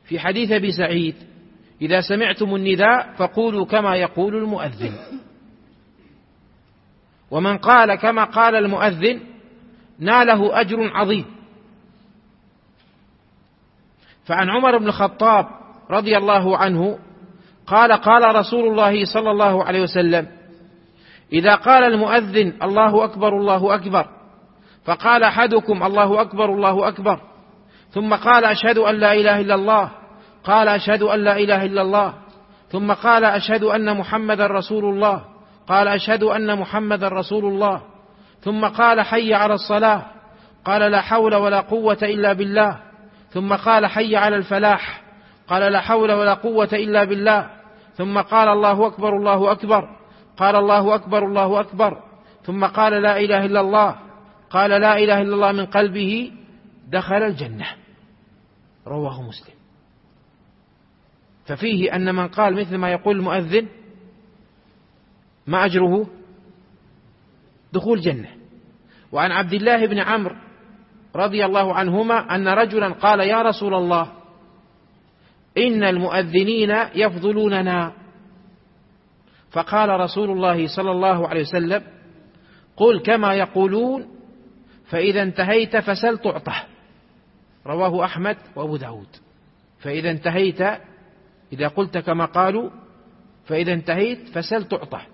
في حديث أبي سعيد: إذا سمعتم النداء فقولوا كما يقول المؤذن. ومن قال كما قال المؤذن ناله أجر عظيم. فعن عمر بن الخطاب رضي الله عنه قال: قال رسول الله صلى الله عليه وسلم: إذا قال المؤذن الله أكبر الله أكبر، فقال أحدكم الله أكبر الله أكبر، ثم قال أشهد أن لا إله إلا الله، قال أشهد أن لا إله إلا الله، ثم قال أشهد أن محمدا رسول الله، قال أشهد أن محمدا رسول الله، ثم قال حي على الصلاة، قال لا حول ولا قوة إلا بالله، ثم قال حي على الفلاح، قال لا حول ولا قوة إلا بالله، ثم قال الله أكبر الله أكبر، قال الله أكبر الله أكبر، ثم قال لا إله إلا الله، قال لا إله إلا الله من قلبه، دخل الجنة. رواه مسلم. ففيه أن من قال مثل ما يقول المؤذن ما أجره؟ دخول جنة. وعن عبد الله بن عمرو رضي الله عنهما أن رجلا قال: يا رسول الله، إن المؤذنين يفضلوننا. فقال رسول الله صلى الله عليه وسلم: قل كما يقولون، فإذا انتهيت فسل تعطه. رواه أحمد وأبو داود. فإذا انتهيت، إذا قلت كما قالوا، فإذا انتهيت فسل تعطه.